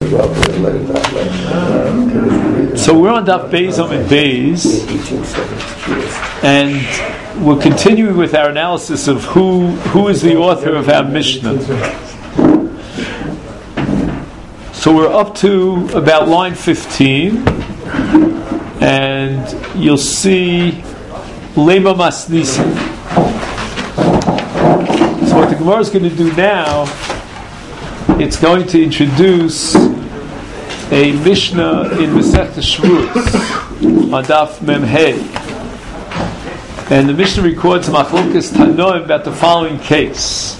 So we're on Daf Beis Amid Beis, and we're continuing with our analysis of who is the author of our Mishnah. So we're up to about line 15, and you'll see Lema Masnisa. So what the Gemara is going to do now, it's going to introduce a Mishnah in Masechta Shavuos on Daf Mem Hey, and the Mishnah records Machlokes Tanoim about the following case.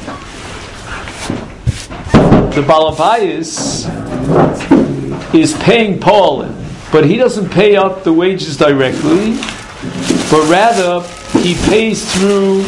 The Baal Habayis is paying Paulin, but he doesn't pay up the wages directly, but rather he pays through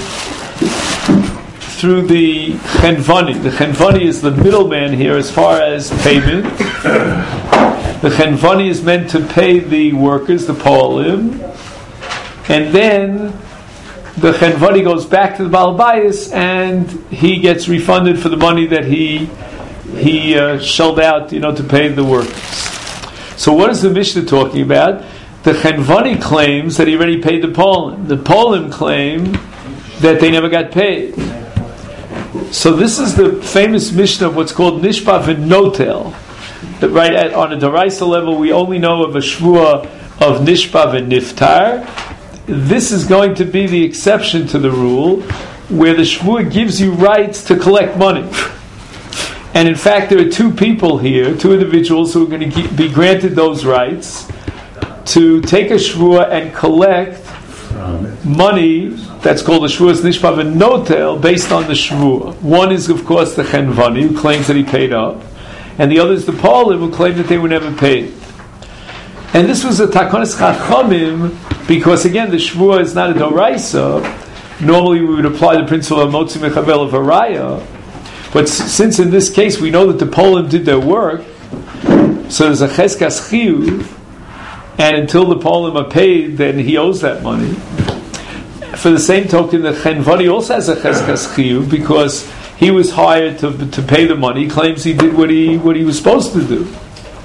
the Chenvani. The Chenvani is the middleman here as far as payment. The Chenvani is meant to pay the workers, the Paulim, and then the Chenvani goes back to the Baal Habayis and he gets refunded for the money that he shelled out, to pay the workers. So what is the Mishnah talking about? The Chenvani claims that he already paid the Paulim. The Paulim claim that they never got paid. So this is the famous Mishnah of what's called Nishpa v'Notel. Right on a Daraisa level, we only know of a Shvua of Nishpa v'Niftar. This is going to be the exception to the rule, where the Shvua gives you rights to collect money. And in fact, there are two people here, two individuals who are going to be granted those rights to take a Shvua and collect money. That's called the Shvuas Nishpa v'Notel, based on the Shvua. One is, of course, the Chenvani, who claims that he paid up, and the other is the Paulim, who claim that they were never paid. And this was a Takonis Chachamim, because again, the Shvua is not a Doraisa. Normally we would apply the principle of Motzi Mechavel of Araya, but since in this case we know that the Paulim did their work, so there's a Cheskas Chiyuv, and until the Paulim are paid, then he owes that money. For the same token, the Chenvani also has a Cheskas Chiyuv, because he was hired to pay the money. He claims he did what he was supposed to do.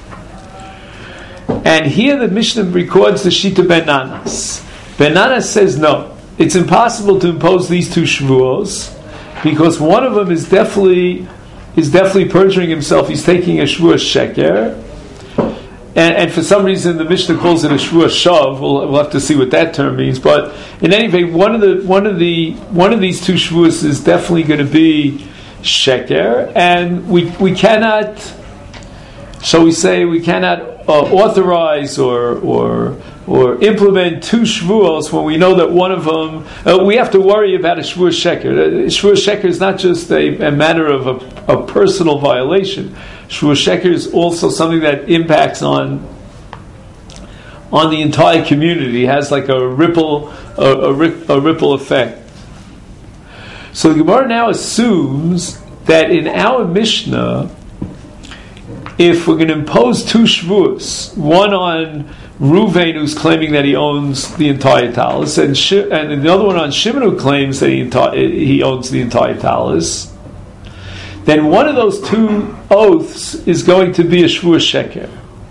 And here the Mishnah records the Shita Ben Nanas. Ben Nanas says no, it's impossible to impose these two Shvuos, because one of them is definitely perjuring himself. He's taking a Shvua Sheker, and for some reason the Mishnah calls it a Shvua Shav. We'll have to see what that term means. But in any event, one of these two Shvuos is definitely going to be Sheker, and we cannot. So we say we cannot authorize or implement two Shvuos when we know that one of them. We have to worry about a Shvua Sheker. Shvua Sheker is not just a matter of a personal violation. Shvua Sheker is also something that impacts on the entire community. It has like a ripple effect. So the Gemara now assumes that in our Mishnah, if we're going to impose two Shvuos, one on Ruvain, who's claiming that he owns the entire talus, and the other one on Shimon, who claims that he owns the entire talus, then one of those two oaths is going to be a Shvua Sheker.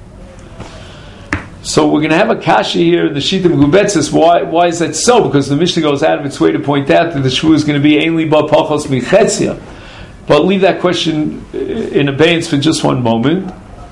So we're going to have a kasha here in the Shita Megubetzes. Why is that so? Because the Mishnah goes out of its way to point out that the Shvua is going to be Ein Li Ba Pachos Michetzia. But leave that question in abeyance for just one moment.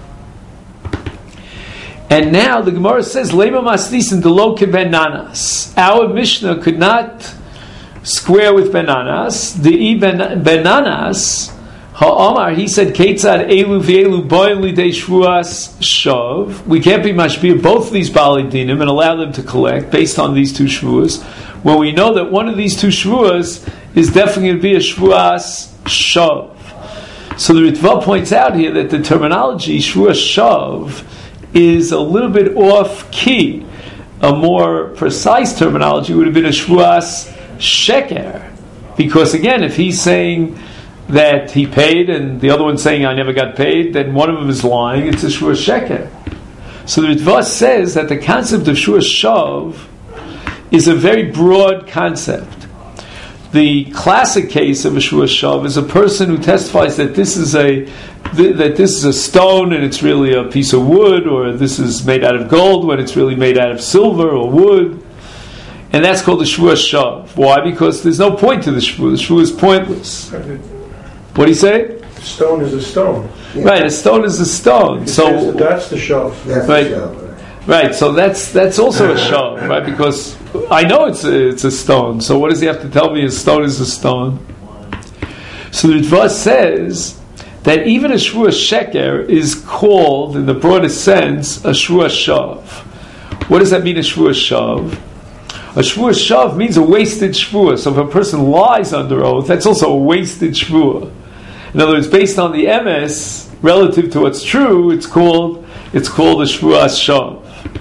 And now the Gemara says, Lema Masnisin Delo Ke Ben Nanas. Our Mishnah could not square with Ben Nanas. The Ben Nanas, Ha'amar, he said, Keitzad Elu V'Elu Boim Lidei Shvuas Shav. We can't be mashpia both of these Baalei Dinim and allow them to collect based on these two Shvuas, when we know that one of these two Shvuas is definitely going to be a Shvuas Shav. So the Ritva points out here that the terminology Shvuas Shav is a little bit off key. A more precise terminology would have been a Shvuas Sheker, because again, if he's saying that he paid and the other one's saying I never got paid, then one of them is lying. It's a Shvuas Sheker. So the Ritva says that the concept of Shvuas Shav is a very broad concept. The classic case of a Shvuas Shav is a person who testifies that this is a that this is a stone and it's really a piece of wood, or this is made out of gold when it's really made out of silver or wood. And that's called the Shvuah Shav. Why? Because there's no point to the Shvuah. The Shvuah is pointless. What do you say? Stone is a stone. Yeah. Right, a stone is a stone. So that's the Shav. Right. The shav. Right, so that's also a Shav, right? Because I know it's a stone. So what does he have to tell me? A stone is a stone. So the Ritva says that even a Shvuah Sheker is called, in the broadest sense, a Shvuah Shav. What does that mean, a Shvuah Shav? A Shvuah Shav means a wasted Shvuah. So if a person lies under oath, that's also a wasted Shvuah. In other words, based on the emes, relative to what's true, it's called a Shvuah Shav.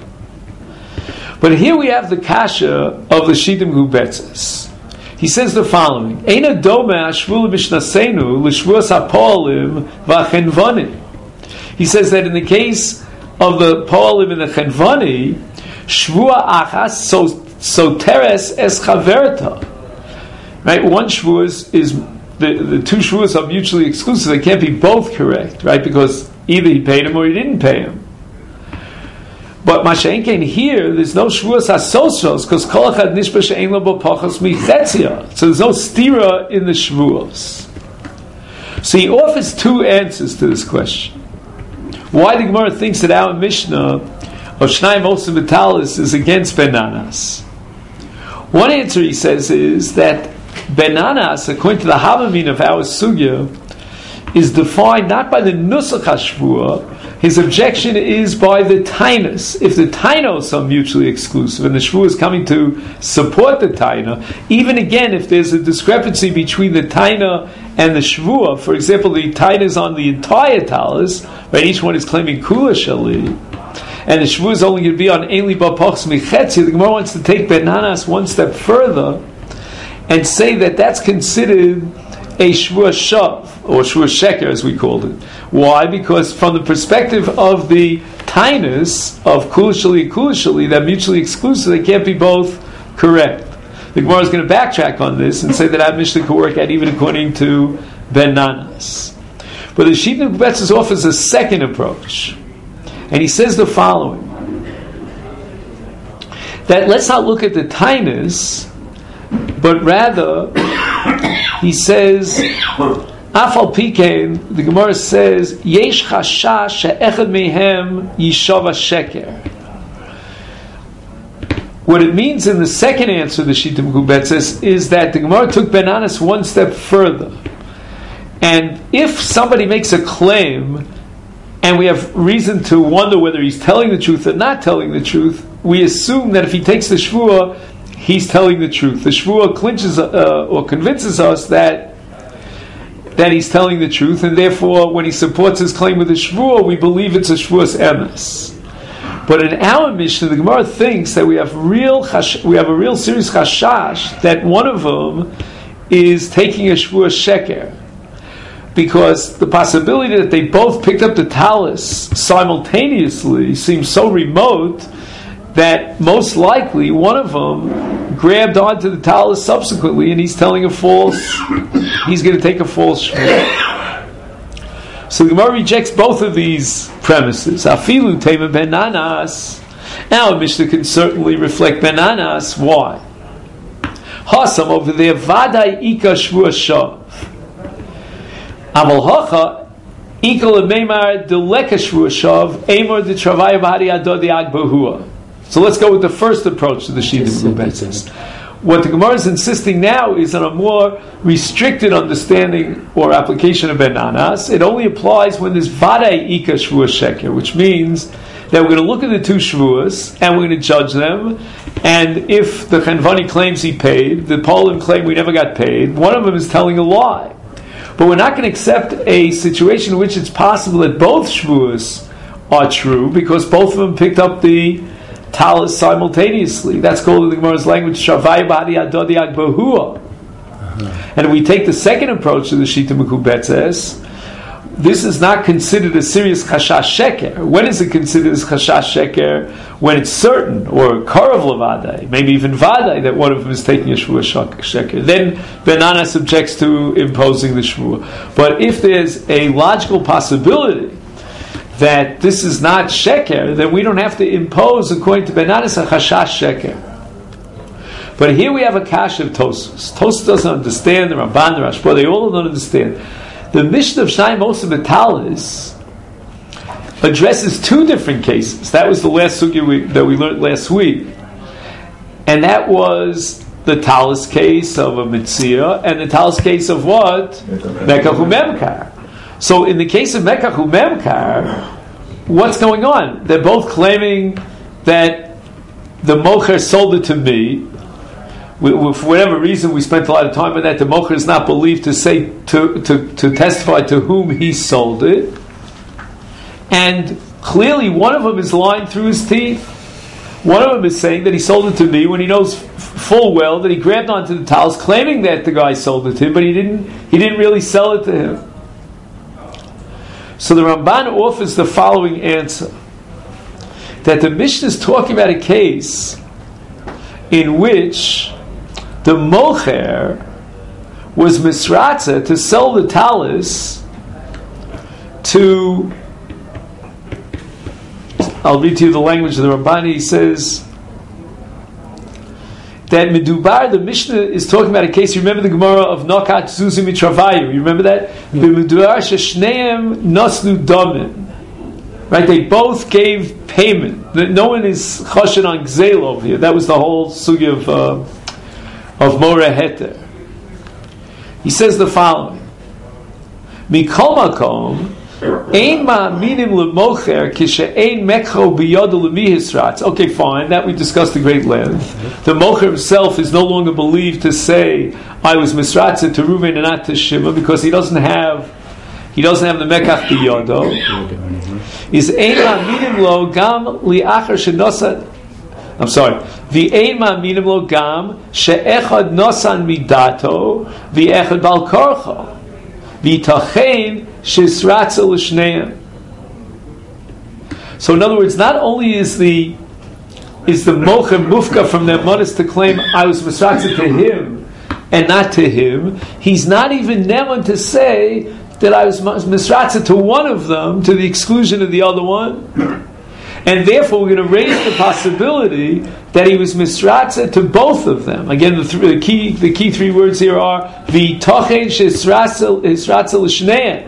But here we have the kasha of the Shitim Gubetzes. He says the following: Eina dome hashvua mishnasenu l'shvuas hapoalim v'chenvanim. He says that in the case of the poalim and the chenvani, shvua achas soteres es chaverta. Right, one shvua is the two shvuas are mutually exclusive. They can't be both correct, right? Because either he paid him or he didn't pay him. But Mashenken here, there's no shvuas hasosos because kol echad nishba she'ein lo bo pachos michetzia. So there's no stira in the shvuas. So he offers two answers to this question. Why the Gemara thinks that our Mishnah of Shnai Mosim Vitalis is against Benanas. One answer, he says, is that Benanas, according to the Havamin of our Sugya, is defined not by the Nusach HaShvuah. His objection is by the Tainus. If the Tainos are mutually exclusive and the Shvuah is coming to support the Taina, even again, if there's a discrepancy between the Taina and the Shvuah, for example, the Taina is on the entire Talis, right? Each one is claiming Kula Shali, and the Shvuah is only going to be on Einli B'Pachs Michetzi. The Gemara wants to take Benanas one step further and say that that's considered a Shvuah Shav, or Shvuah Sheker as we called it. Why? Because from the perspective of the Tainus of Kulashali and Kulashali, that mutually exclusive, they can't be both correct. The Gemara is going to backtrack on this and say that our Mishnah could work out even according to Benanas. But the Shitim Gubetzes offers a second approach. And he says the following: that let's not look at the Tainus, but rather, he says, Afal Pikein, the Gemara says, Yesh chashash she'echad mehem yishava sheker. What it means in the second answer, the Shitim Gubetzes, is that the Gemara took Benanas one step further. And if somebody makes a claim, and we have reason to wonder whether he's telling the truth or not telling the truth, we assume that if he takes the Shvuah, he's telling the truth. The Shvuah clinches or convinces us that he's telling the truth, and therefore, when he supports his claim with the Shvuah, we believe it's a Shvuah's emes. But in our Mishnah, the Gemara thinks that we have a real serious chashash that one of them is taking a Shvuah Sheker, because the possibility that they both picked up the talis simultaneously seems so remote that most likely one of them grabbed onto the talis subsequently, and he's telling he's going to take a false shvuah. So the Gemara rejects both of these premises. Afilu tema benanas. Now, Mishnah can certainly reflect benanas. Why? Hasam over there, vadai ika shvuah shav. Aval hacha ika lemeimar deleka shvuah shav emor de travaya b'hari adodi agbahua. So let's go with the first approach to the Shitim Gubetzes. What the Gemara is insisting now is on a more restricted understanding or application of Benanas. It only applies when there's Vadai Ika Shvuah Sheker, which means that we're going to look at the two Shvuahs and we're going to judge them. And if the Chenvani claims he paid, the Polim claim we never got paid, one of them is telling a lie. But we're not going to accept a situation in which it's possible that both Shvuahs are true because both of them picked up the talis simultaneously. That's called in the Gemara's language Shavai Badi Adodi Agbahua. And if we take the second approach to the Shitim Gubetzes, this is not considered a serious chashash sheker. When is it considered as chashash sheker? When it's certain, or karav levadai, maybe even vadai, that one of them is taking a shvuah sheker. Then Ben-Ana subjects to imposing the shvuah. But if there's a logical possibility that this is not sheker, then we don't have to impose, according to Ben-Ana, a chashash sheker. But here we have a kasha of Tosfos. Tosfos doesn't understand, the Ramban, the Rashba, they all don't understand. The Mishnah of Shnai Mosa B'Talis addresses two different cases. That was the last sugya that we learned last week. And that was the Talis case of a Mitzia, and the Talis case of what? Mekach u'Memkar. So in the case of Mekach u'Memkar, what's going on? They're both claiming that the Mocher sold it to me. For whatever reason, we spent a lot of time on that. The mocher is not believed to say to testify to whom he sold it, and clearly one of them is lying through his teeth. One of them is saying that he sold it to me when he knows full well that he grabbed onto the towels, claiming that the guy sold it to him, but he didn't really sell it to him. So the Ramban offers the following answer: that the Mishnah is talking about a case in which the mocher was misratza to sell the talis to. I'll read to you the language of the Ramban. He says that medubar, the Mishnah is talking about a case. You remember the Gemara of Nokat Zuzi Mitravayu? You remember that? The medubar sheshneim nosnu domin. Right? They both gave payment. No one is choshen on gzeil over here. That was the whole sugya of Mora Heter. He says the following: Mikol makom ein ma'aminim lemocher kishe'ein mekcho biyado lemihisratz. Okay, fine. That we discussed at great length. The mocher himself is no longer believed to say, "I was misratzet to Reuven and not to Shimon," because he doesn't have the mekach biyado. Is ein ma'aminim lo gam li'achar shenosat. I'm sorry. V'ein ma'aminim lo gam she'echad nosan midato v'echad bal korcho v'itachein shisratzel l'shneim. So in other words, not only is the mocha mufka from the modest to claim I was misratzel to him and not to him, he's not even neman to say that I was misratzel to one of them to the exclusion of the other one. And therefore, we're going to raise the possibility that he was misratza to both of them. Again, the key three words here are v'tochen she'isratza l'shneim.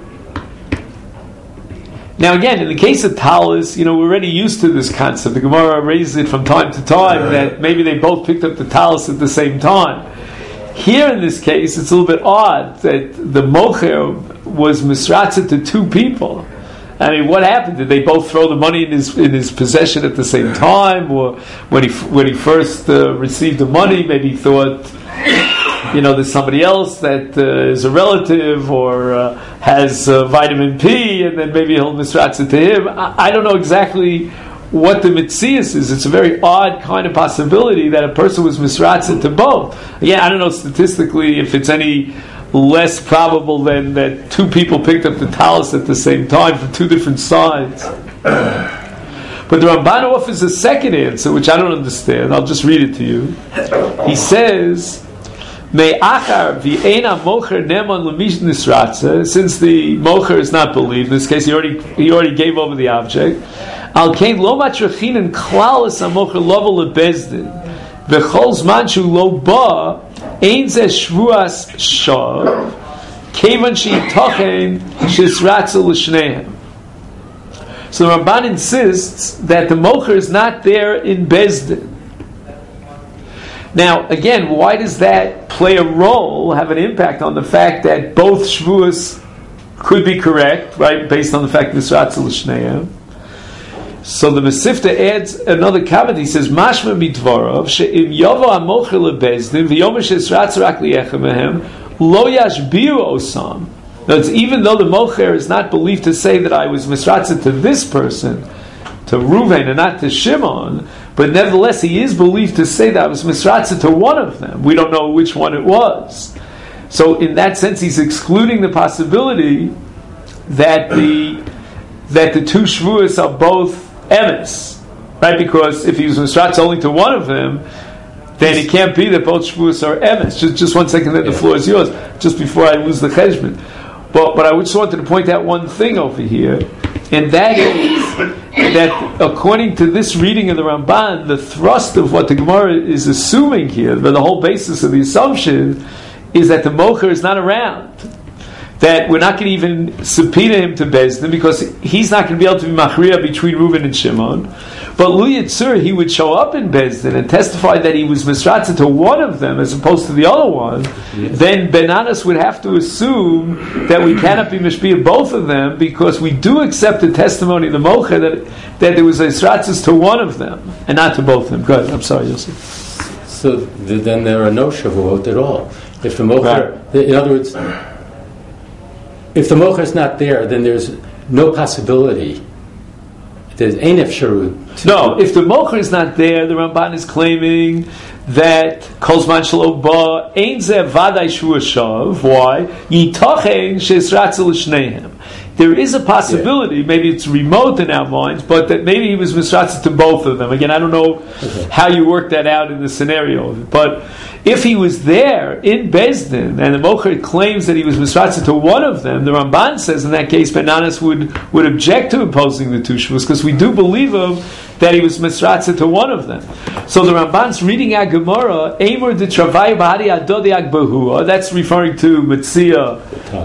Now, again, in the case of talis, we're already used to this concept. The Gemara raises it from time to time that maybe they both picked up the talis at the same time. Here, in this case, it's a little bit odd that the mocher was misratza to two people. I mean, what happened? Did they both throw the money in his possession at the same time, or when he first received the money, maybe he thought, there's somebody else that is a relative or has vitamin P, and then maybe he'll misratz it to him. I don't know exactly what the mitzias is. It's a very odd kind of possibility that a person was misratz to both. Again, I don't know statistically if it's any less probable than that two people picked up the talis at the same time from two different sides. But the Ramban offers a second answer, which I don't understand. I'll just read it to you. He says, Me'achar v'eina mocher neman l'mish nisratza, since the mocher is not believed, in this case he already gave over the object, al kein lo matrachin klaus ha-mocher lovo lebezdin v'chol zman shu lo ba ein zeh shvuas shav kevan she'itochen shisratza l'shnehem. So the Ramban insists that the mocher is not there in Bezdin. Now, again, why does that play a role, have an impact on the fact that both shvuas could be correct, right, based on the fact that Misratzel L'Shneim? So the Mesifta adds another comment. He says, Mashma midvarav she'im yovo ha'mocher lebezdin v'yomer she'isratz rak li'echem mehem lo yashbiu osam. That's even though the mocher is not believed to say that I was misratzel to this person, to Reuven and not to Shimon, but nevertheless he is believed to say that I was misratzel to one of them. We don't know which one it was. So in that sense he's excluding the possibility that the two shvuas are both emes, right? Because if he was misratz only to one of them, then it can't be that both shvuas are emes. Just 1 second, then the floor is yours. Just before I lose the cheshbon, but I just wanted to point out one thing over here, and that is that according to this reading of the Ramban, the thrust of what the Gemara is assuming here, but the whole basis of the assumption, is that the mocher is not around. That we're not going to even subpoena him to Beis Din because he's not going to be able to be machriya between Reuven and Shimon. But Lu Yitzur, he would show up in Beis Din and testify that he was misratzah to one of them as opposed to the other one. Yes. Then Benanas would have to assume that we cannot be mishpia both of them because we do accept the testimony of the mocher that there was a misratzah to one of them and not to both of them. Go ahead. I'm sorry, Yosef. So then there are no shavuot at all. If the mocher, right. In other words, if the mocher is not there, then there's no possibility. There's ein efsharut. No, if the mocher is not there, the Ramban is claiming that kol zman shelo ba ein zeh vaday shvu shav. Why? Yitachen sheisratzel l'shneihem. There is a possibility, maybe it's remote in our minds, but that maybe he was misratzah to both of them. Again, I don't know how you work that out in the scenario. But if he was there in Beis Din, and the mocher claims that he was misratzah to one of them, the Ramban says in that case, Benanas would object to imposing the two shvus, because we do believe him that he was misratzah to one of them. So the Ramban's reading our Gemara, Eimer de Travay Bahari Adodiak Bahua, that's referring to Metzia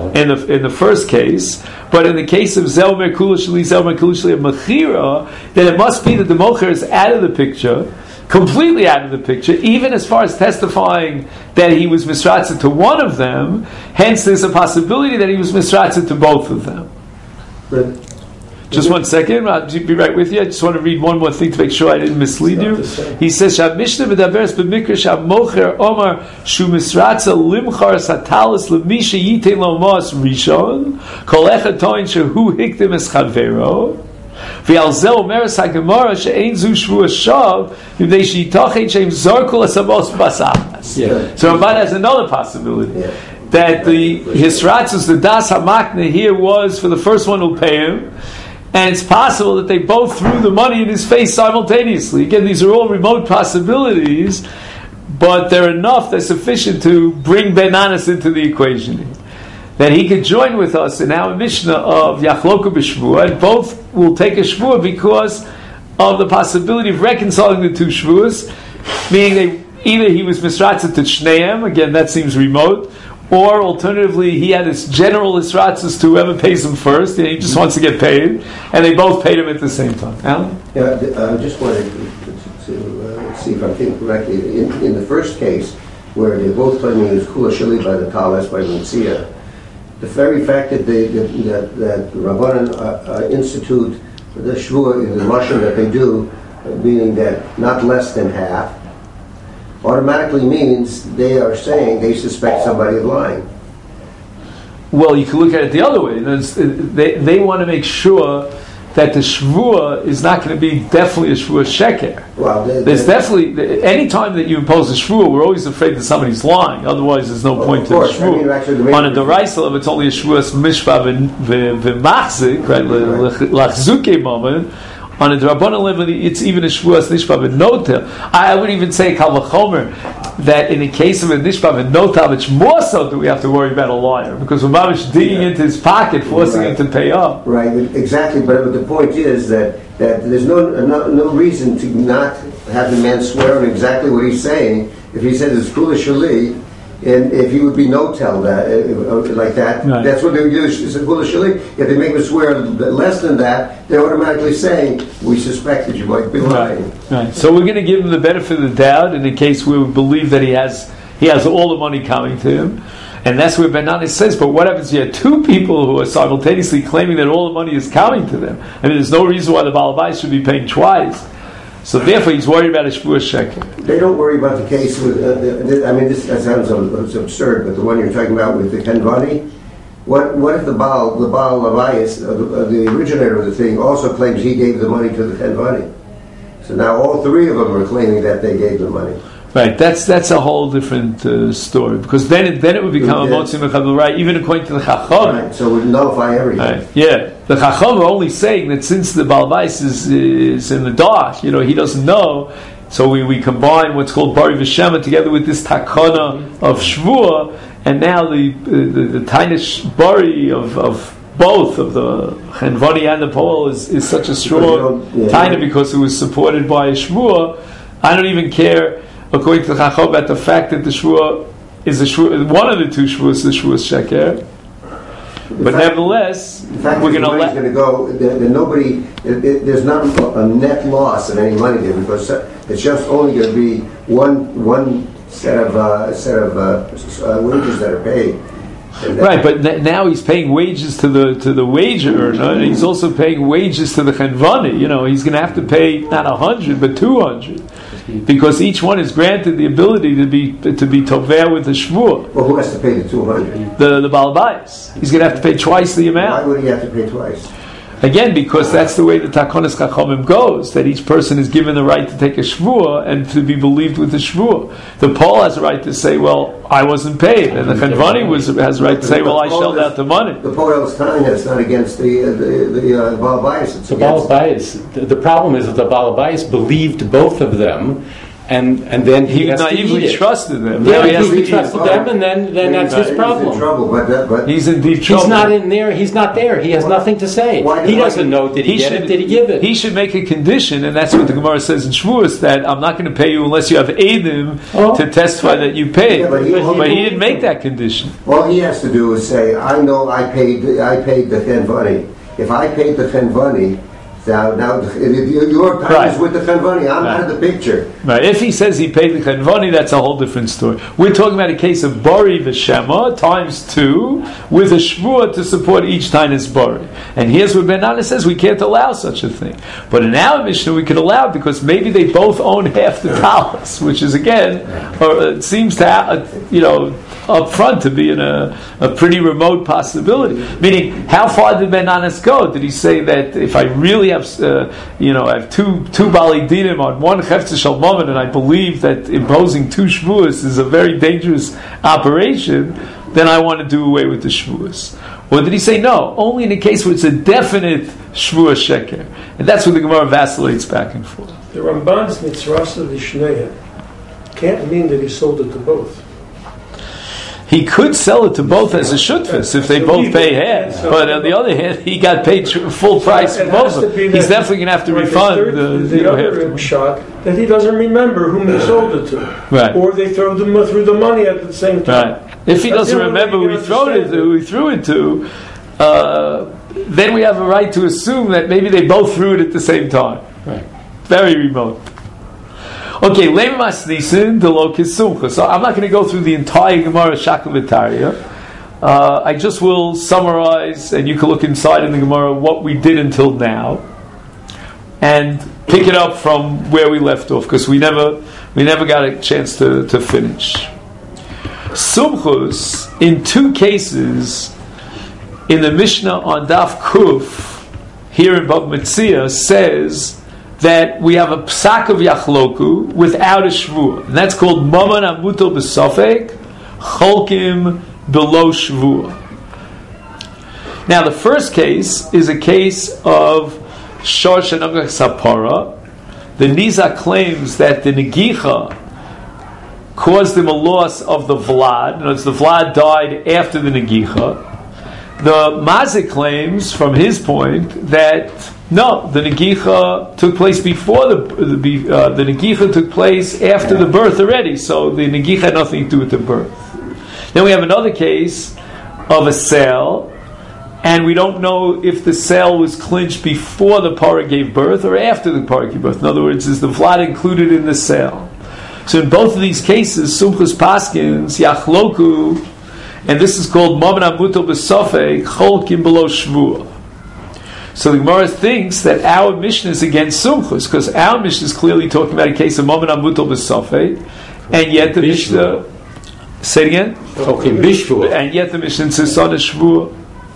in the first case. But in the case of Zelmer Kulashli, Zelmer Kulashli of Mechira, then it must be that the mocher is out of the picture, completely out of the picture, even as far as testifying that he was misratzah to one of them. Hence, there's a possibility that he was misratzah to both of them. But just 1 second, I'll be right with you. I just want to read one more thing to make sure I didn't mislead you. He says, "Shab Mishnah v'daveres b'mikra shab mocher Omar shu misratza limchar satalis l'misha yitein lo mas rishon kol echad toin shehu hikdim es chavero v'al zeh omeres haGemara she'ein zu shvu shav v'nei she'yitachen she'im zarkul esamos basachas." So Ramban has another possibility. Yeah. That the hisratzos, the das hamakna here was for the first one who'll pay him. And it's possible that they both threw the money in his face simultaneously. Again, these are all remote possibilities, but they're enough, they're sufficient to bring Benanas into the equation. That he could join with us in our Mishnah of Yachloku b'Shvuah, and both will take a Shvuah because of the possibility of reconciling the two Shvuahs, meaning either he was misratzah to Shneim, again that seems remote, or alternatively, he had his general hisratzas to whoever pays him first, and he just wants to get paid, and they both paid him at the same time. Alan? Yeah, I just wanted to see if I'm thinking correctly. In the first case, where they're both claiming he was kula shili by the talis by Metzia, the very fact that that Rabbanan institute the shvua in the Russian that they do, meaning that not less than half, automatically means they are saying they suspect somebody of lying. Well, you can look at it the other way. They want to make sure that the shvua is not going to be definitely a shvua sheker. Well, there's definitely, any time that you impose a shvua, we're always afraid that somebody's lying. Otherwise, there's no point to the shvua. On a deraisa, it's only a shvua's mishpah v'machzik, right? Lachzuke moment. On a Rabbanan level, it's even a shvuas nishpa v'notel. I would even say kal v'chomer that in the case of a nishpa v'notel, it's more so that we have to worry about a liar because we're mamish digging into his pocket, forcing him to pay up. Right, exactly. But the point is that there's no reason to not have the man swear on exactly what he's saying. If he says it's kula shali, and if he would be no-tell that like that, right. That's what they would do. It's a kula shali. If they make him swear less than that, they're automatically saying we suspect that you might be lying. Right. So we're going to give him the benefit of the doubt in the case where we believe that he has all the money coming to him, and that's where Benanas says. But what happens? You have two people who are simultaneously claiming that all the money is coming to them. I mean, there's no reason why the Baal Bayis should be paying twice. So therefore, he's worried about a shvuah sheker. They don't worry about the case with. That sounds absurd, but the one you're talking about with the Kenvani, what if the Baal Bayis, the originator of the thing, also claims he gave the money to the Kenvani? So now all three of them are claiming that they gave the money. Right, that's a whole different story, because then it would become a motzi mechabel, right? Even according to the Chacham. Right, so it would nullify everything. Right. Yeah, the Chacham are only saying that since the Baal Bais is in the dark, he doesn't know. So we combine what's called Bari V'Shema together with this takana of Shvuah, and now the Tainish Bari of both of the Chenvani and the Pol is such a strong Taina because it was supported by a Shvuah. I don't even care, according to the Chacham, about the fact that the Shvuah is one of the two Shvuahs, the Shvuah Sheker. But nevertheless, we're going to let go. There's not a net loss of any money there, because it's just only going to be one set of wages that are paid. Right, but now he's paying wages to the wage earner, and he's also paying wages to the Chenvani. He's going to have to pay not 100 but 200, because each one is granted the ability to be toveh with the shvuah. Well, who has to pay the 200? The Baal Bais. He's going to have to pay twice the amount. Why would he have to pay twice? Again, because that's the way the Takonis Chachamim goes, that each person is given the right to take a shvuah and to be believed with the shvuah. The Paul has a right to say, well, I wasn't paid, and the Chenvani has a right to say, well, I shelled out the money. The Paul's time is not against the Baal Bais. The Baal Bais. The problem is that the Baal Bais believed both of them, and then he naively trusted them. Yeah, he trusted them, and then that's his problem. He's in trouble, but he's in deep trouble. He's not in there. He's not there. He has nothing to say. He doesn't know. Did he get it? Did he give it? He should make a condition, and that's what the Gemara says in Shavuos, that I'm not going to pay you unless you have Eidim to testify that you paid. Yeah, but he didn't make that condition. All he has to do is say, I know I paid the Chenvani. If I paid the Chenvani, now your time is with the Chenvani. I'm out of the picture. Right. If he says he paid the Chenvani, that's a whole different story. We're talking about a case of Bari V'Shema times 2 with a Shvuah to support each Tainis Bari. And here's what Ben Nana says: we can't allow such a thing. But in our Mishnah, we can allow it because maybe they both own half the talis, which is again, it seems to up front to be in a pretty remote possibility. Meaning, how far did Ben Nanas go? Did he say that if I really have, I have two Bali Dinim on one Chefza Shal Mammon, and I believe that imposing 2 Shvuas is a very dangerous operation, then I want to do away with the Shvuas? Or did he say no, only in a case where it's a definite Shvuah Sheker? And that's where the Gemara vacillates back and forth. The Ramban's Mitzrasa Vishneya can't mean that he sold it to both. He could sell it to both as a shutfus if they both pay half. But on the other hand, he got paid full price for both of them. He's definitely going to have to refund the other shot that he doesn't remember whom he sold it to. Right. Or they threw the money at the same time. Right. If he doesn't remember who he threw it to, then we have a right to assume that maybe they both threw it at the same time. Right. Very remote. Okay, Lemas Nisin Delokis Sumcha. So I'm not going to go through the entire Gemara Shakal V'Tarya. I just will summarize, and you can look inside in the Gemara what we did until now, and pick it up from where we left off, because we never got a chance to finish. Sumchus, in 2 cases, in the Mishnah on Daf Kuf, here in Bava Metzia, says that we have a psak of yachloku without a shvuah, and that's called maman amutel b'sofek cholkim below shvuah. Now, the first case is a case of shor shenogach sapara. The Nizak claims that the negicha caused him a loss of the vlad. In other words, the vlad died after the negicha. The Mazik claims, from his point, that no, the negicha took place before the negicha took place after the birth already. So the negicha had nothing to do with the birth. Then we have another case of a sale, and we don't know if the sale was clinched before the parah gave birth or after the parah gave birth. In other words, is the vlad included in the sale? So in both of these cases, Sumchus Paskins Yachloku, and this is called Maman Amutel B'Sofek Cholkim Below Shvuah. So the Gemara thinks that our Mishnah is against Sumchus, because our Mishnah is clearly talking about a case of Maman Amutel B'Sofek, and yet the Mishnah, say it again? Cholkim B'Shvuah. And yet the Mishnah says Son of Shvuah.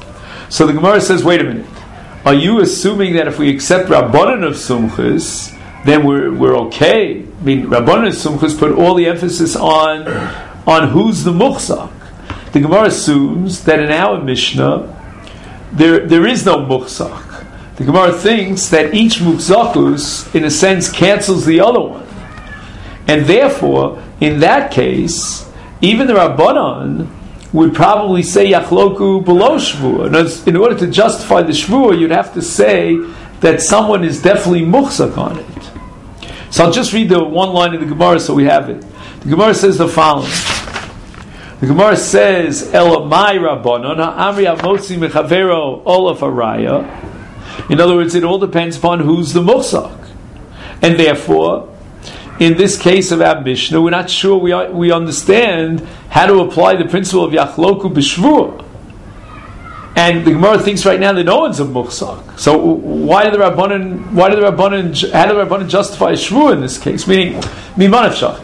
So the Gemara says, wait a minute, are you assuming that if we accept Rabbanan of Sumchus, then we're okay. I mean, Rabbanan Sumchus put all the emphasis on who's the muchzak. The Gemara assumes that in our Mishnah there is no muchzak. The Gemara thinks that each muchzakus, in a sense, cancels the other one, and therefore, in that case, even the Rabbanan would probably say Yachloku below Shvuah. In order to justify the Shvuah, you'd have to say that someone is definitely muchzak on it. So I'll just read the one line of the Gemara so we have it. The Gemara says the following. The Gemara says, Elamai Rabbanon, ha'amri amotzi mechavero olaf araya. In other words, it all depends upon who's the muchzak. And therefore, in this case of our Mishnah, we're not sure we understand how to apply the principle of Yachloku b'Shvuah. And the Gemara thinks right now that no one's a muchzak. So how do the Rabbanan justify a Shvuah in this case? Meaning, mimanavshach.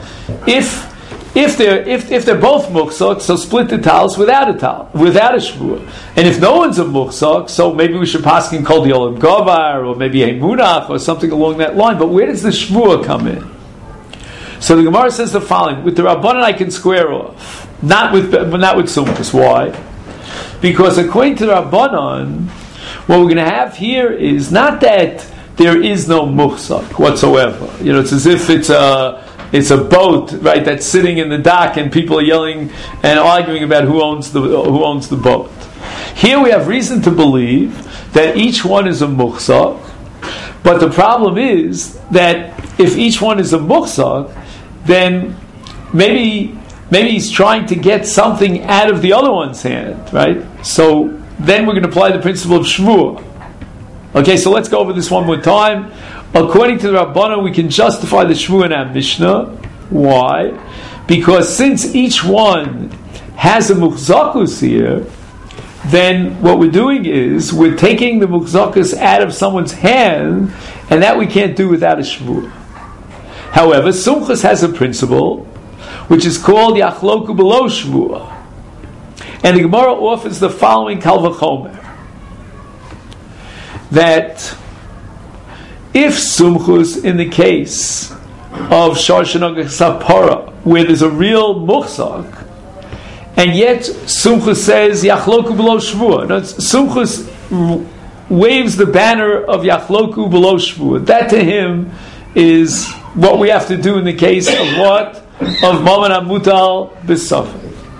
If they're both muchzak, so split the talis without a Shvuah. And if no one's a muchzak, so maybe we should paskin kol diolim gavar, or maybe a munach, or something along that line. But where does the Shvuah come in? So the Gemara says the following: with the Rabbanan I can square off, not with Sumchus. Why? Because according to the Rabbanan, what we're going to have here is not that there is no muchzak whatsoever. It's as if it's a boat, right, that's sitting in the dock and people are yelling and arguing about who owns the boat. Here we have reason to believe that each one is a muchzak, but the problem is that if each one is a muchzak, then maybe he's trying to get something out of the other one's hand, right? So then we're going to apply the principle of Shvuah. Okay, so let's go over this one more time. According to the Rabbanan, we can justify the Shvuah in our Mishnah. Why? Because since each one has a muchzakus here, then what we're doing is we're taking the muchzakus out of someone's hand, and that we can't do without a Shvuah. However, Sumchus has a principle which is called Yachloku below Shvuah. And the Gemara offers the following Kal V'chomer. That if Sumchus, in the case of Shar Shenogach Sapara, where there's a real muchzak, and yet Sumchus says Yachloku below Shvuah. Now, Sumchus waves the banner of Yachloku below Shvuah. That to him is what we have to do in the case of what? Of Mammon HaMutal B'Safek.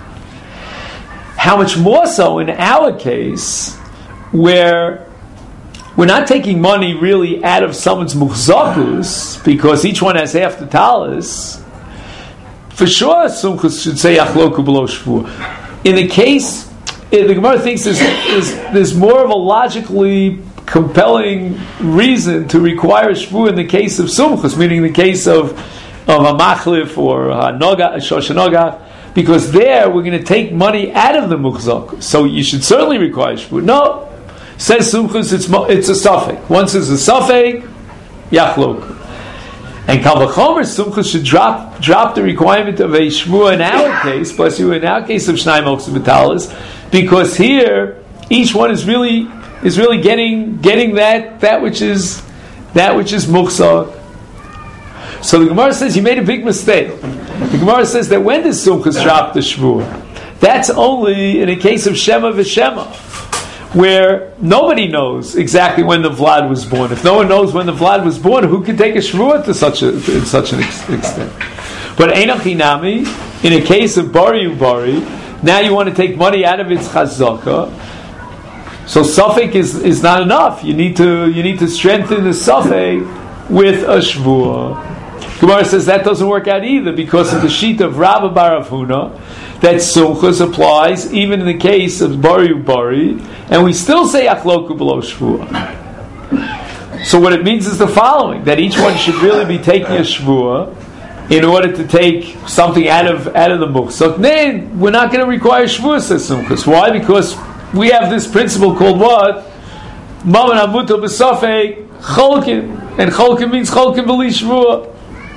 How much more so in our case, where we're not taking money really out of someone's muchzakus, because each one has half the talis. For sure, Sumchus should say Yachloku below Shvuah. In the case, the Gemara thinks there's more of a logically compelling reason to require Shvuah in the case of Sumchus, meaning in the case of a Machlif or a Shoshanogah, because there we're going to take money out of the muchzakus. So you should certainly require Shvuah. No. Says Sumchus, it's a safek. Once it's a safek, Yachlok. And Kal V'chomer, Sumchus should drop the requirement of a Shvuah in our case, bless you, in our case of Shnai Mochs V'talis, because here each one is really getting that which is muchzak. So the Gemara says you made a big mistake. The Gemara says that when does Sumchus drop the Shvuah? That's only in a case of Shema V'Shema, where nobody knows exactly when the Vlad was born. If no one knows when the Vlad was born, who can take a Shvuah to such an extent? But Einach Hinami, in a case of Bari Ubari, now you want to take money out of its Chazaka. So Safek is not enough. You need to strengthen the Safek with a Shvuah. Gemara says that doesn't work out either, because of the sheet of Rabba Bar Avhuna, that Sumchus applies even in the case of Bari Ubari, and we still say Yachloku below Shvuah. So what it means is the following: that each one should really be taking a Shvuah in order to take something out of the muchzak. Then we're not going to require Shvuah, says Sumchus. Why? Because we have this principle called what? Mammon HaMutal B'Safek Cholkin, and Cholkin means Cholkin b'li Shvuah.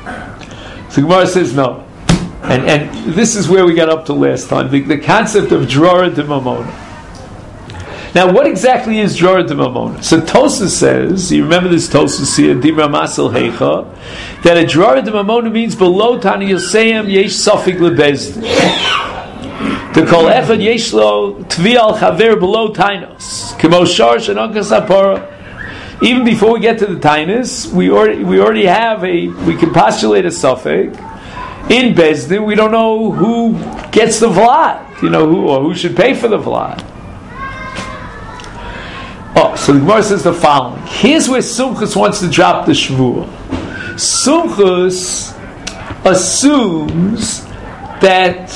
So Gemara says no. And this is where we got up to last time, the concept of Drora de Mamona. Now, what exactly is Drora de Mamona? So Tosas says, you remember this Tosas here, Dibra Masel Heicha, that a Drora de Mamona means below Tani Yoseyam Yesh Sofik Lebezdin. To call Echad Yesh Lo Tvi Al Chaver below Tainos. Kemo Shorsh and Onkas Apora. Even before we get to the Tainos, we already have we can postulate a Sofik. In Bezdin, we don't know who gets the Vlad, who should pay for the Vlad. So the Gemara says the following. Here's where Sumchus wants to drop the Shvuah. Sumchus assumes that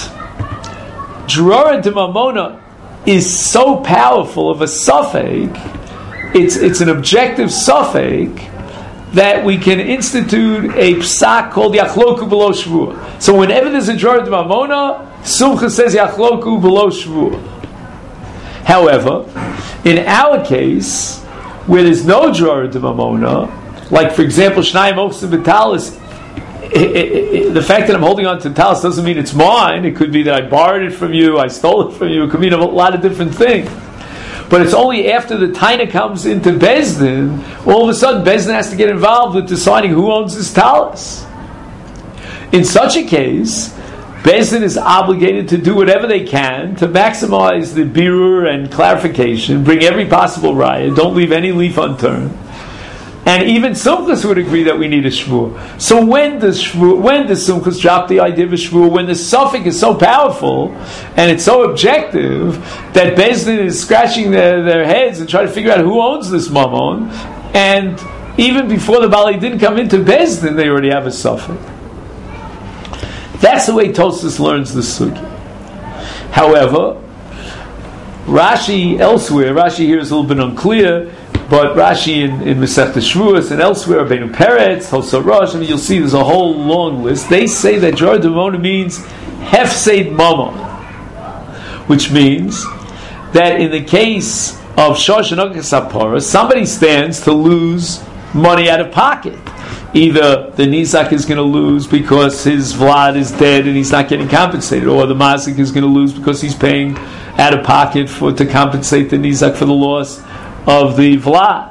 Drora de Mamona is so powerful of a suffix, it's an objective suffix, that we can institute a psak called Yachloku below Shvuah. So whenever there's a Drora de Mamona, Sumchus says Yachloku below Shvuah. However, in our case, where there's no Drora de Mamona, like for example, Shnayim Ochsim V'Talis, the fact that I'm holding on to Talis doesn't mean it's mine. It could be that I borrowed it from you, I stole it from you. It could mean a lot of different things. But it's only after the Taina comes into Bezdin, all of a sudden Bezdin has to get involved with deciding who owns this Talis. In such a case, Bezdin is obligated to do whatever they can to maximize the birur and clarification, bring every possible raya, don't leave any leaf unturned. And even Sumchus would agree that we need a shvuah. So when does Sumchus drop the idea of a shvuah? When the suffix is so powerful and it's so objective that Bezdin is scratching their heads and trying to figure out who owns this mammon, and even before the Bali didn't come into Bezdin, they already have a suffix. That's the way Tosfos learns the sugi. However, Rashi elsewhere, Rashi here is a little bit unclear, but Rashi in Masechta Shvuos and elsewhere, Rabbeinu Peretz, Hosa Rosh, you'll see there's a whole long list. They say that Drora de Mamona means Hefseid Mamon, which means that in the case of Shosh and Onkas Apora, somebody stands to lose money out of pocket. Either the Nizak is going to lose because his Vlad is dead and he's not getting compensated, or the Mazik is going to lose because he's paying out of pocket to compensate the Nizak for the loss of the Vlad.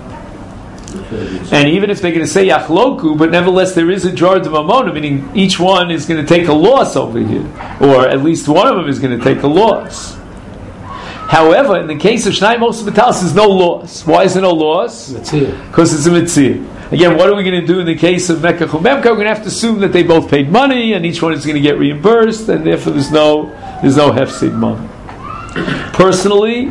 And even if they're going to say Yachloku, but nevertheless there is a Drora de Mamona, meaning each one is going to take a loss over here, or at least one of them is going to take a loss. However, in the case of Shnayim Ochsim V'Talis, there's no loss. Why is there no loss? Because it's a mitzvah. Again, what are we going to do in the case of Mekach Umemka? We're going to have to assume that they both paid money, and each one is going to get reimbursed, and therefore there's no hefsid money. Personally,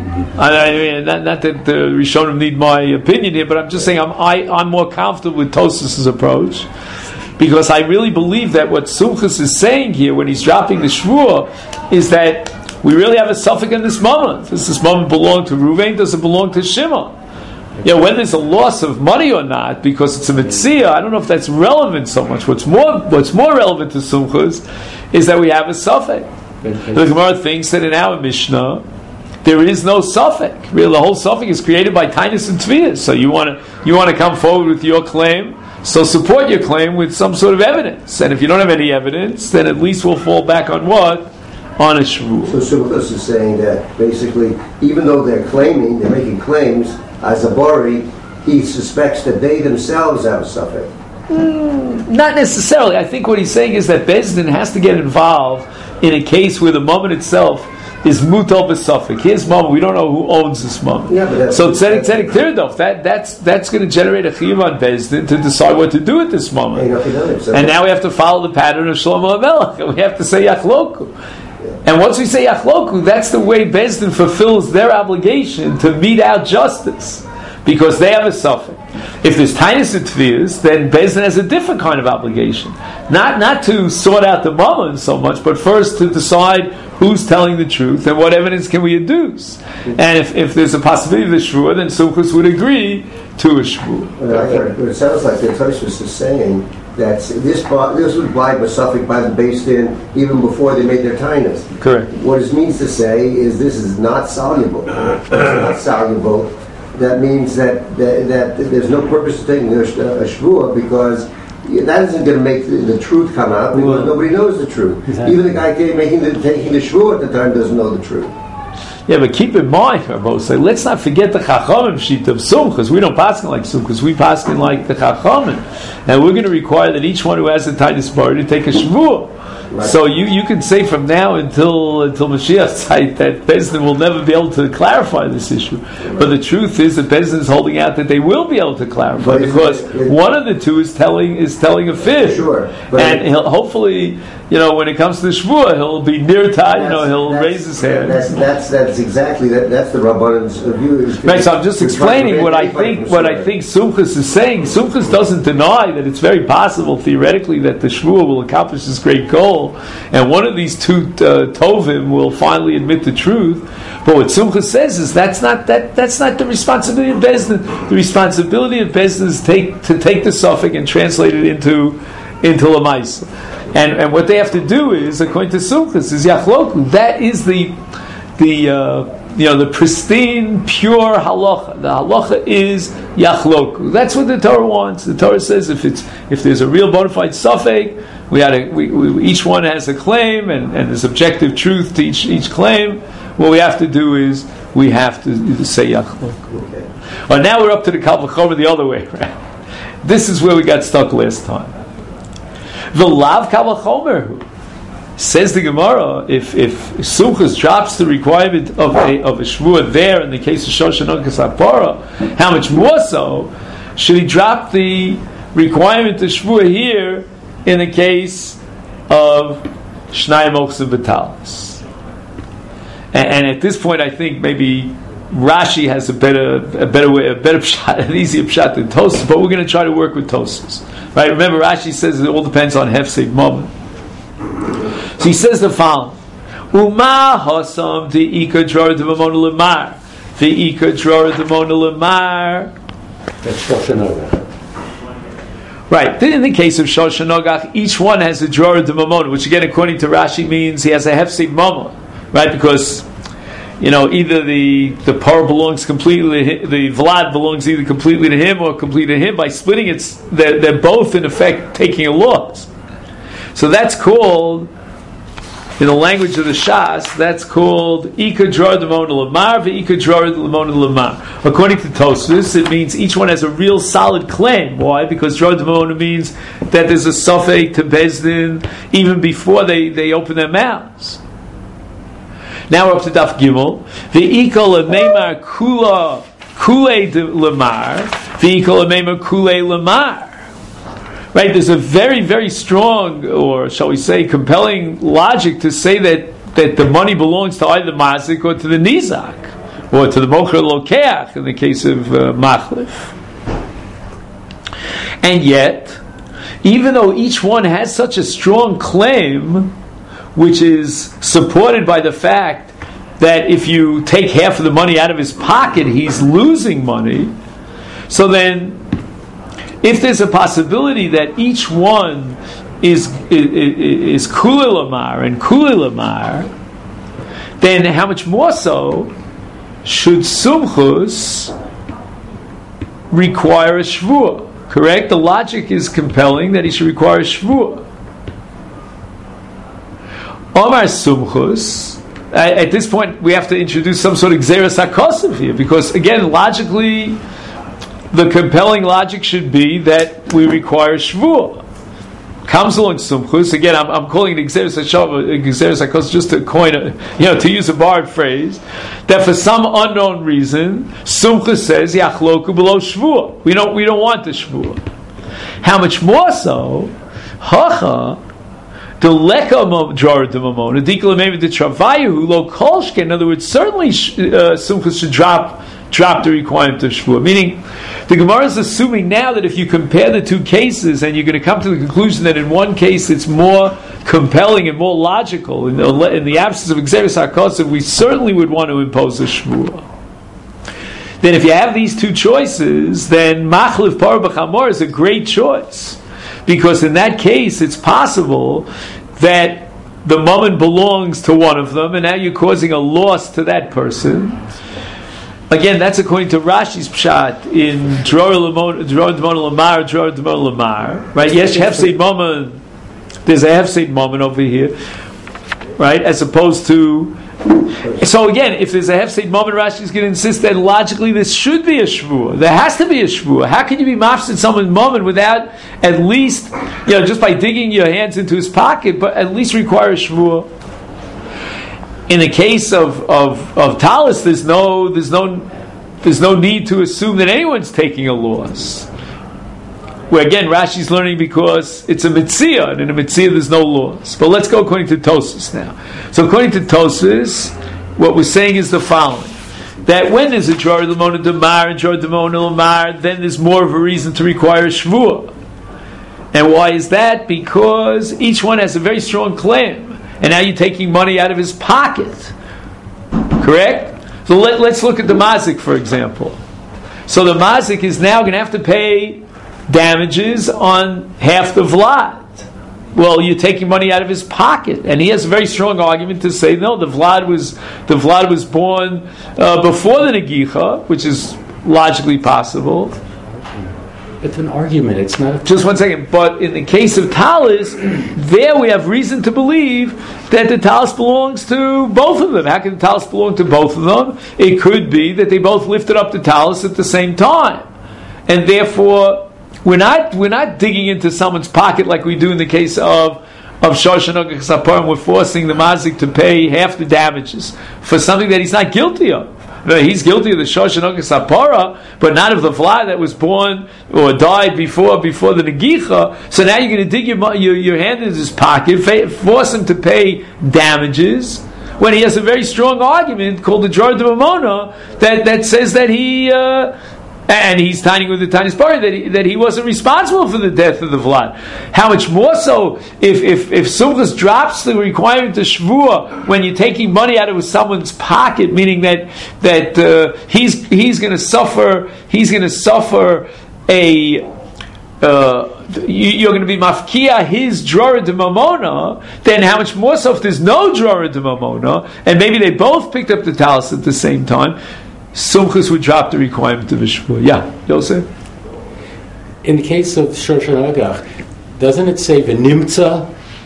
not that the Rishonim need my opinion here, but I'm just saying I'm more comfortable with Tosfos' approach, because I really believe that what Sumchus is saying here when he's dropping the Shvuah is that we really have a suffix in this moment. Does this moment belong to Ruvain? Does it belong to Shimon? When there's a loss of money or not, because it's a mitzvah, I don't know if that's relevant so much. What's more relevant to Sumchus is that we have a suffix. The Gemara thinks that in our Mishnah there is no suffix. Really, the whole suffix is created by Tainus and Tviyas. So you want to come forward with your claim. So support your claim with some sort of evidence. And if you don't have any evidence, then at least we'll fall back on what? On a shvuah. So Sumchus is saying that basically, even though they're making claims, as a bori, he suspects that they themselves have a suffix. Not necessarily. I think what he's saying is that Bezdin has to get involved in a case where the moment itself is mutal b'suffix. His moment, we don't know who owns this moment. Yeah, so tzedek tirdov, that's going to generate a chiyuv on Bezdin to decide what to do at this moment. And now we have to follow the pattern of Shlomo HaMelech, and we have to say Yachloku. And once we say Yachloku, that's the way Bezdin fulfills their obligation to mete out justice, because they have a suffix. If there's Tainus and Tviyas, then Bezdin has a different kind of obligation. Not to sort out the mammon so much, but first to decide who's telling the truth and what evidence can we adduce. And if there's a possibility of a shvuah, then Sumchus would agree to a shvuah. But it sounds like the Tosfos is saying that this was applied by suffix by the Beis Din even before they made their tainus. Correct. What it means to say is this is not soluble. It's not soluble. That means that there's no purpose to taking a shvuah, because that isn't going to make the truth come out, because nobody knows the truth. Exactly. Even the guy taking the shvuah at the time doesn't know the truth. Yeah, but keep in mind, Rabosai, let's not forget the Chachamim sheet of Sumchas. We don't pass like Sumchas, we pass like the Chachamim. And we're going to require that each one who has a Tainus Bar to take a Shvuah. Right. So you can say from now until Mashiach's time that Bezdin will never be able to clarify this issue. Right. But the truth is that Bezdin is holding out that they will be able to clarify, because one of the two is telling a fib. Sure. And he'll hopefully, when it comes to the Shvuah, he'll be near time, he'll raise his hand. That's exactly that's the Rabbanan's view. Right, so I'm just explaining what I think Sumchus is saying. Sumchus doesn't deny that it's very possible theoretically that the Shvuah will accomplish this great goal, and one of these two Tovim will finally admit the truth. But what Sumchus says is that's not the responsibility of Bezdin. The responsibility of Bezdin is to take the suffix and translate it into Lamaisa. And what they have to do is, according to Sumchus, is Yachloku. That is the pristine, pure halacha. The halacha is Yachloku. That's what the Torah wants. The Torah says if there's a real bona fide suffix, we each one has a claim, and there's objective truth to each claim. What we have to do is we have to say Yachloku. Okay. Well, now we're up to the Kal V'chomer the other way around. This is where we got stuck last time. The lav Kal V'chomer, says the Gemara, if Sumchus drops the requirement of a Shvuah there in the case of Shoshan Okas Apara, how much more so should he drop the requirement of Shvuah here in the case of Shnayim Ochsim B'talis? And at this point, I think maybe Rashi has a better way, a better pshat, an easier pshat than Tosfos, but we're going to try to work with Tosfos. Right? Remember, Rashi says it all depends on Hefsed Moment. So he says the following: Uma hasam de'ika dror d'mamon lemar, de'ika dror d'mamon lemar. That's Shoshan Ogach. Right. In the case of Shoshan Ogach, each one has a dror d'mamon, which again, according to Rashi, means he has a hefsed mamon. Right, because either the par belongs completely, the Vlad belongs either completely to him or completely to him. By splitting it, they're both in effect taking a loss. So that's called, in the language of the Shas, that's called Ika Dror D'Mon Lamar ve'Ika Dror D'Mon Lamar. According to Tosfos, it means each one has a real solid claim. Why? Because Dror D'Mon means that there's a suffix to Bezdin even before they open their mouths. Now we're up to Daf Gimel. Ve'Ika L'Meimar Kulei Lamar ve'Ika L'Meimar Kulei Lamar. Right, there's a very, very strong, or shall we say, compelling logic to say that the money belongs to either the mazik or to the nizak, or to the mocher lokeach in the case of machlif. And yet, even though each one has such a strong claim, which is supported by the fact that if you take half of the money out of his pocket, he's losing money, so then if there's a possibility that each one is Kulei Lamar and Kulei Lamar, then how much more so should Sumchus require a Shvuah? Correct? The logic is compelling that he should require a Shvuah. Omar Sumchus, at this point we have to introduce some sort of Gzeras HaKosav here, because again, logically, the compelling logic should be that we require Shvuah. Comes along Sumchus. Again, I'm calling it Gzeras HaKosav just to coin to use a borrowed phrase, that for some unknown reason, Sumchus says Yachloku below Shvuah. We don't want the Shvuah. How much more so? Hacha the leka dror d'mamon, the dikla maybe the travayu lo kolshke. In other words, certainly Sumchus should drop the requirement of Shvuah. Meaning, the Gemara is assuming now that if you compare the two cases, and you're going to come to the conclusion that in one case it's more compelling and more logical, in the absence of Gzeras HaKosav, we certainly would want to impose a Shvuah. Then if you have these two choices, then Machlif Par B'Chamor is a great choice. Because in that case, it's possible that the mammon belongs to one of them, and now you're causing a loss to that person. Again, that's according to Rashi's pshat in Dror D'Mon Lamar, Dror D'Mon Lamar. Right? Yes, Hefsed Mammon. There's a Hefsed Mammon over here, right? As opposed to So again, if there's a hefsed moment, Rashi is going to insist that logically this should be a shvuah. There has to be a shvuah. How can you be mafsid someone's moment without at least, just by digging your hands into his pocket, but at least require a shvuah? In the case of talis, there's no need to assume that anyone's taking a loss. Where again, Rashi's learning because it's a mitzvah, and in a mitzvah there's no laws. But let's go according to Tosfos now. So according to Tosfos, what we're saying is the following: that when there's a Dror Lamona Damar and Dror Lamona Lamar, then there's more of a reason to require a shvuah. And why is that? Because each one has a very strong claim, and now you're taking money out of his pocket. Correct? So let's look at the mazik, for example. So the mazik is now going to have to pay damages on half the vlad. Well, you're taking money out of his pocket, and he has a very strong argument to say no. The vlad was born before the negicha, which is logically possible. It's an argument. It's not. Just 1 second. But in the case of talis, there we have reason to believe that the talis belongs to both of them. How can the talis belong to both of them? It could be that they both lifted up the talis at the same time, and therefore we're not digging into someone's pocket like we do in the case of Shoshan Ogach Sapar, and we're forcing the mazik to pay half the damages for something that he's not guilty of. He's guilty of the Shoshan Ogach Sapara, but not of the vlad that was born or died before the negicha. So now you're going to dig your hand into his pocket, force him to pay damages, when he has a very strong argument called the Dror D'Mamona that says that he. And he's tying with the Tanis Bari that he wasn't responsible for the death of the Vlad. How much more so if Sumchus drops the requirement of Shvuah when you're taking money out of someone's pocket, meaning that he's going to suffer you're going to be mafkia his Dror D'Mamona, then how much more so if there's no Dror D'Mamona, and maybe they both picked up the talis at the same time, Sumchus would drop the requirement of a shvuah. Yeah, Yosef? In the case of Shoshan Ogach, doesn't it say v'nimtza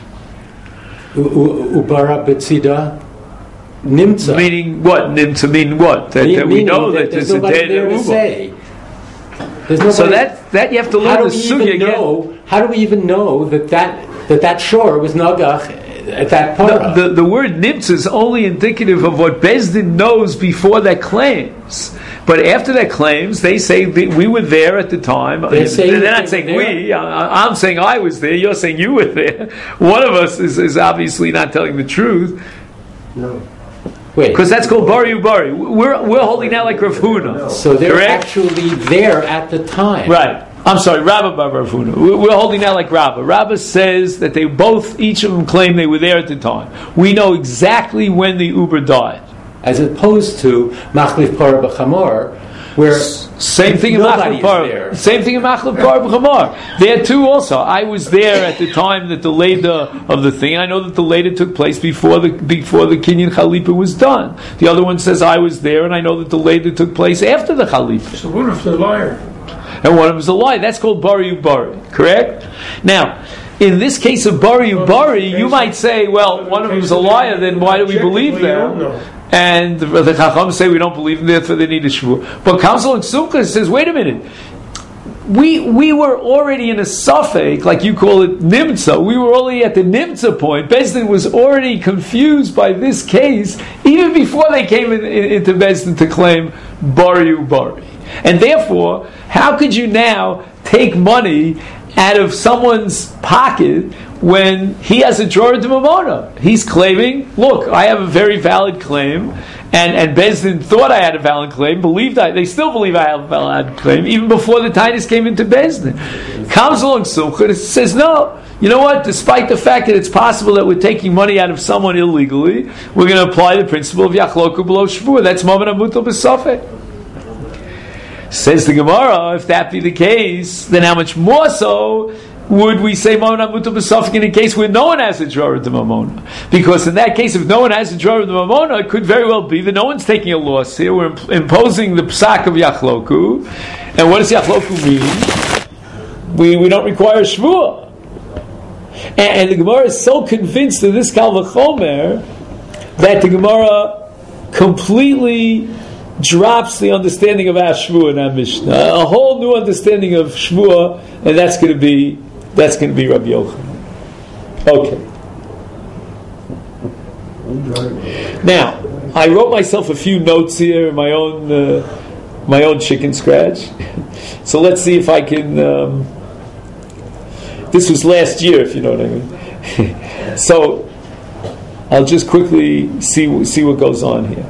ubara betzida? Nimtza. Meaning what? Nimtza mean what? That we know that there's a dead uber. So that you have to learn the sugya again. How do we even know that shore was Nagach at that part? The word nimtza is only indicative of what Bezdin knows before that claims. But after that claims, they say we were there at the time. They're not saying we. I'm saying I was there. You're saying you were there. One of us is obviously not telling the truth. No. Wait. Because that's called Bari Ubari. We're holding out like Rav Huna. So they're actually there at the time. Right. I'm sorry, Rabba Bar Rav Huna. We're holding out like Rabba. Rabba says that each of them claim they were there at the time. We know exactly when the Uber died. As opposed to Machlif Parah B'Chamor, where same thing in Machlif Parah. Same thing in Machlif Parah B'Chamor. There too also. I was there at the time that the Leda of the thing. I know that the Leda took place before the Kinyan Chalipa was done. The other one says I was there, and I know that the Leda took place after the Chalipa. So what if they're a liar? And one of them is a lie. That's called Bari Ubari. Correct? Now, in this case of Bari Ubari, you might say, well, one of them is a liar, then why do we believe them? And the Chacham say we don't believe them, therefore they need a shvuah. But Council in Sukkah says, wait a minute. We were already in a suffix, like you call it, nimtza. We were already at the nimtza point. Bezdin was already confused by this case, even before they came into Bezdin to claim Bari Ubari. And therefore, how could you now take money out of someone's pocket when he has a Dror D'Mamona? He's claiming, look, I have a very valid claim, and Bezdin thought I had a valid claim, they still believe I have a valid claim, even before the Titus came into Bezdin. Comes along Sukkot and says, no, you know what, despite the fact that it's possible that we're taking money out of someone illegally, we're going to apply the principle of Yachloku B'lo Shvuah. That's Mammon HaMutal B'Safek. Says the Gemara, if that be the case, then how much more so would we say Mammon HaMutal B'Safek in a case where no one has a Dror D'Mamona? Because in that case, if no one has a Dror D'Mamona, it could very well be that no one's taking a loss here. We're imposing the Psak of Yachloku. And what does Yachloku mean? We don't require Shvuah. And the Gemara is so convinced of this Kal V'chomer that the Gemara completely drops the understanding of our Shvuah in our Mishnah, a whole new understanding of Shvuah, and that's going to be Rabbi Yochanan. Okay. Now, I wrote myself a few notes here in my own chicken scratch. So let's see if I can. This was last year, if you know what I mean. So I'll just quickly see what goes on here.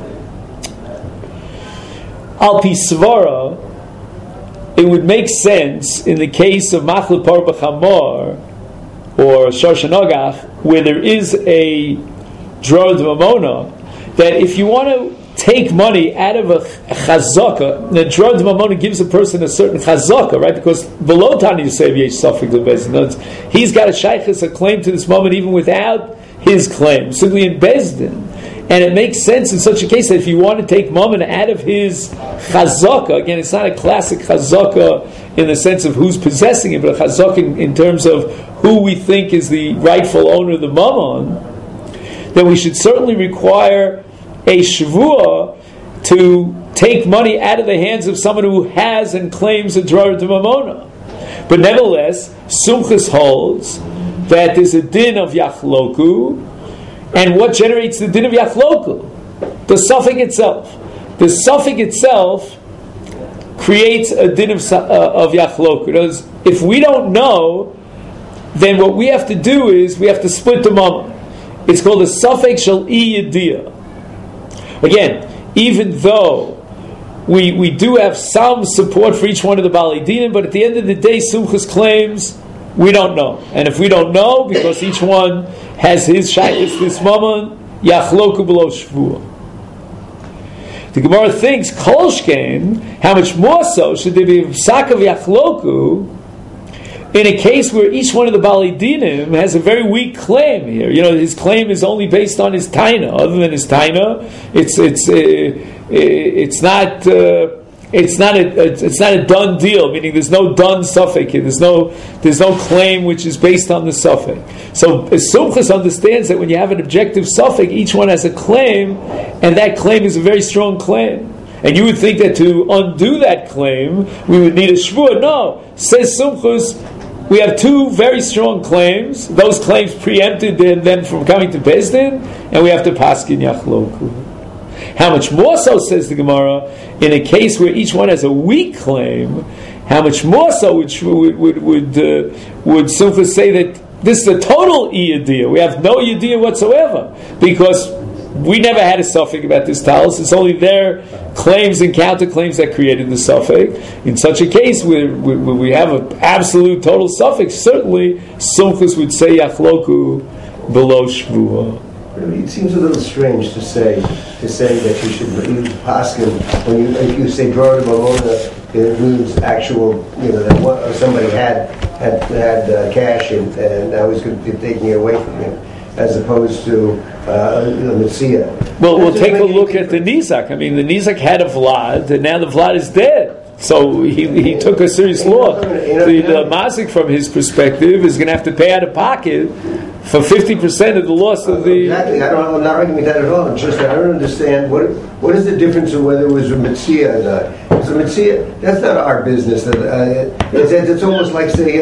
Al pi svara, it would make sense in the case of Machleh Parah B'Chamor or Shor Shenogach, where there is a Dror D'Mamona, that if you want to take money out of a chazaka, the Dror D'Mamona gives a person a certain chazaka, right? Because below Tani Yosef Yesh Safek Lebezdin, he's got a shaykhus, a claim to this moment even without his claim, simply in Bezdin. And it makes sense in such a case that if you want to take Mammon out of his chazaka, again, it's not a classic chazaka in the sense of who's possessing it, but a chazaka in terms of who we think is the rightful owner of the Mammon, then we should certainly require a shvuah to take money out of the hands of someone who has and claims a dror d'mamona. But nevertheless, Sumchus holds that there's a din of yachloku. And what generates the din of yachloku? The suffix itself. The suffix itself creates a din of yachloku. In other words, if we don't know, then what we have to do is we have to split the mammon. It's called a suffix shel iyediyah. Again, even though we do have some support for each one of the Baalei Dinim, but at the end of the day, Sumchus claims we don't know. And if we don't know, because each one has his shaykhus this mammon, yachloku below shvuah. The Gemara thinks, kol shkein, how much more so should there be psak of yachloku in a case where each one of the Baalei Dinim has a very weak claim here. You know, his claim is only based on his taina. Other than his taina, it's not a done deal. Meaning, there's no done suffix here. There's no claim which is based on the suffix. So Sumchus understands that when you have an objective suffix, each one has a claim, and that claim is a very strong claim. And you would think that to undo that claim, we would need a shvuah. No, says Sumchus, we have two very strong claims. Those claims preempted them from coming to Bezdin, and we have to paskin yachloku. How much more so, says the Gemara, in a case where each one has a weak claim, how much more so would Sumchus say that this is a total iyediyah? We have no yediyah whatsoever, because we never had a suffix about this talus. It's only their claims and counterclaims that created the suffix. In such a case, where we have an absolute total suffix, certainly Sumchus would say yachloku below shvuah. It seems a little strange to say that you should use paskin if you say dror d'mamona, it means actual, that somebody had cash and now he's going to be taking it away from him, as opposed to the Messiah. Well, we'll take a look at the Nizak. I mean, the Nizak had a Vlad, and now the Vlad is dead. So he took a serious loss. The Mazik, from his perspective, is going to have to pay out of pocket for 50% of the loss of the... Exactly. I'm not arguing that at all. It's just that I don't understand what is the difference of whether it was a Mitzvah or not. Because a Mitzvah, that's not our business. It's almost like saying,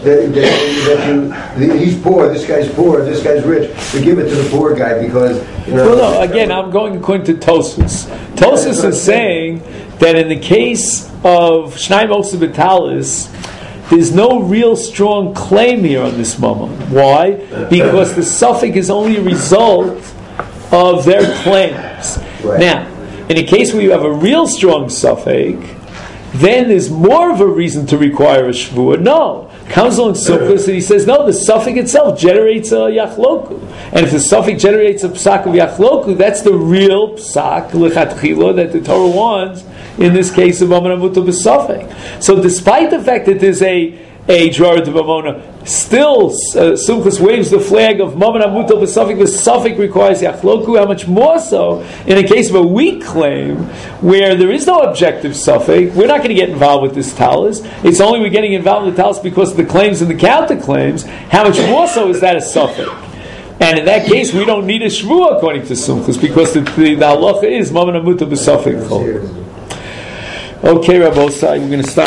that he's poor, this guy's rich. We give it to the poor guy because... Well, no, again, I'm going according to Tosfos. Tosfos is saying that in the case of Shnai Mosa B'Talis, there's no real strong claim here on this moment. Why? Because the suffix is only a result of their claims. Right. Now, in a case where you have a real strong suffix, then there's more of a reason to require a shvuah. No. Comes along Sumchus and he says, no, the suffix itself generates a yachloku. And if the suffix generates a psak of yachloku, that's the real psak, lechatchila, that the Torah wants, in this case of Mammon Amuta b'suffix. So despite the fact that there's a dror d'mamona, still Sumchus waves the flag of Mammon Amuta b'suffix. The suffix requires yachloku. How much more so in a case of a weak claim where there is no objective suffix? We're not going to get involved with this talus. It's only we're getting involved with the talus because of the claims and the counterclaims. How much more so is that a suffix? And in that case, we don't need a shvuah according to Sumchus, because the halacha is Mammon Amuta B'Safek Chol. Okay, Rabbi Osai, we're going to stop.